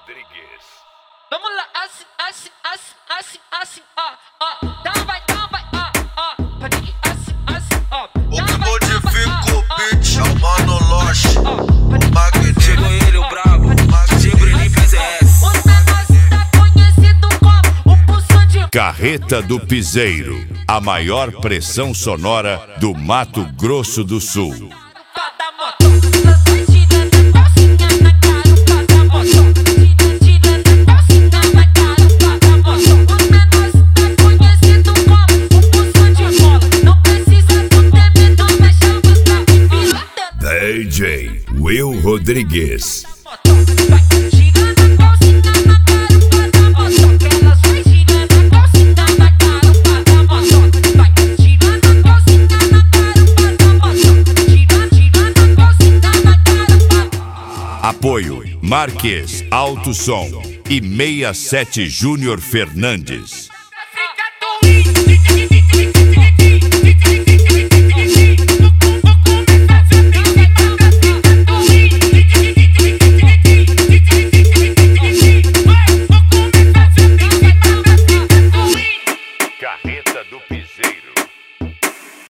Rodrigues. Vamos lá, assim, ó. Vai, pode ir, assim, ó. O que modifica o beat é o Mano Loche, o Magneto. Chegou ele, o brabo, Gibrini PZS. Os menores tá conhecido como o pulso de Carreta do Piseiro, a maior pressão sonora do Mato Grosso do Sul. cada moto. Lança girando, calcinha na cara, cada moto. Girando, calcinha na cara, cada moto. Os menores tá conhecido como o pulso de bola. Não precisa do tremendo, mas chama pra fila. DJ Will Rodrigues. Vai girando, calcinha na cara, cada moto. Ela sai girando, calcinha na cara, cada moto. Vai girando, calcinha na cara, cada moto. Girando, calcinha na cara, Apoio Marques Alto Som e 67 Júnior Fernandes.